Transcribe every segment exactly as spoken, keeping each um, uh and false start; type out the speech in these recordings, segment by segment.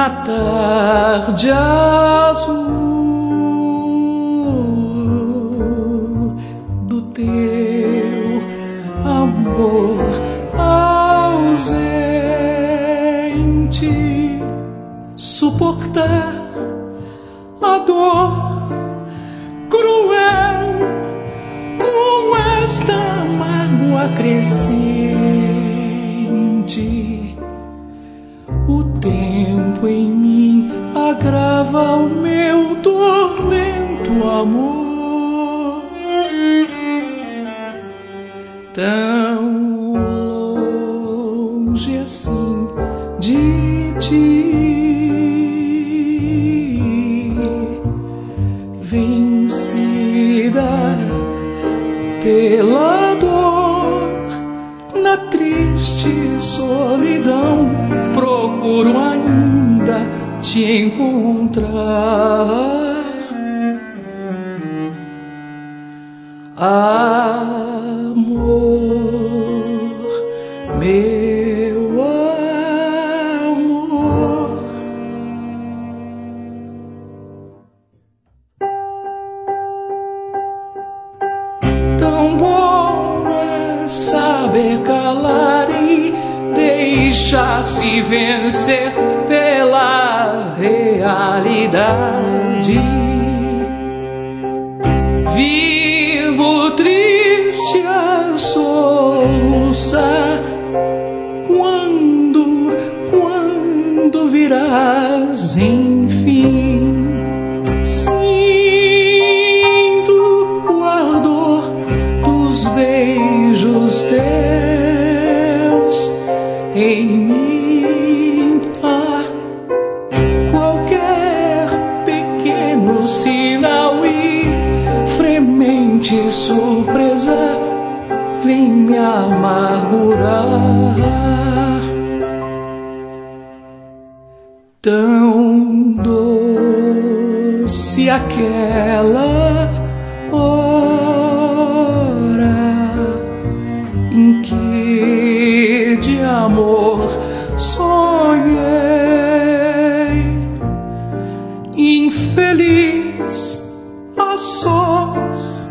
na tarde azul do teu amor ausente, suportar a dor cruel com esta mágoa crescente. O tempo em mim agrava o meu tormento, amor. Tão longe assim de ti, vencida pela dor, na triste solidão, procuro ainda te encontrar. Amor, meu amor. Tão bom é saber calar e deixar-se vencer pela realidade. Vivo triste a soluçar. Quando, quando virás enfim? Sinto o ardor dos beijos teus em mim. Ah, qualquer pequeno sinal e fremente surpresa vem me amargurar. Tão doce aquela hora em que de amor sonhei, infeliz a sós,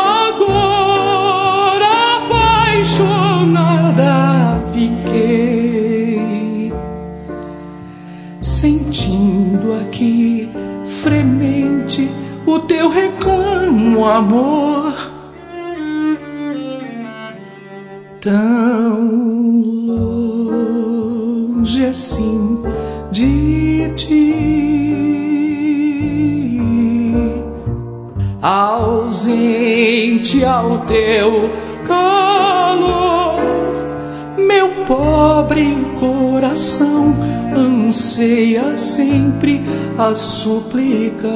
agora apaixonada fiquei, sentindo aqui fremente o teu reclamo, amor. Tão longe assim de ti, ausente ao teu calor, meu pobre coração anseia sempre a suplicar.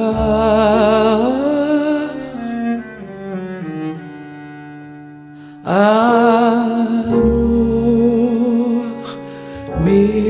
Amor meu.